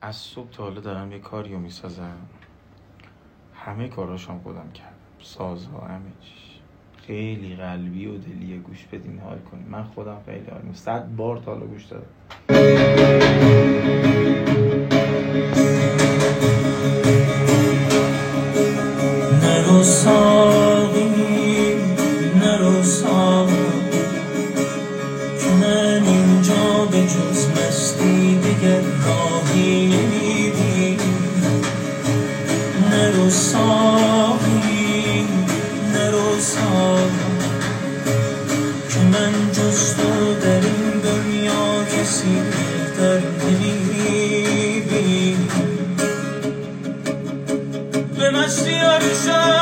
از صبح تا حالا دارم یه کاریو میسازم، همه کاراشم خودم کردم، سازها همه چیش. خیلی قلبی و دلیه، گوش بدین حال کنین. من خودم خیلی حال 100 بار تا حالا گوش دادم. نرو ساقی نرو ساقی که من اینجا به جز مستی دیگر راهی نمیبینم. نرو ساقی نرو ساقی که من جز تو در این دنیا کسی بهتر نمیبینم. به مستی ها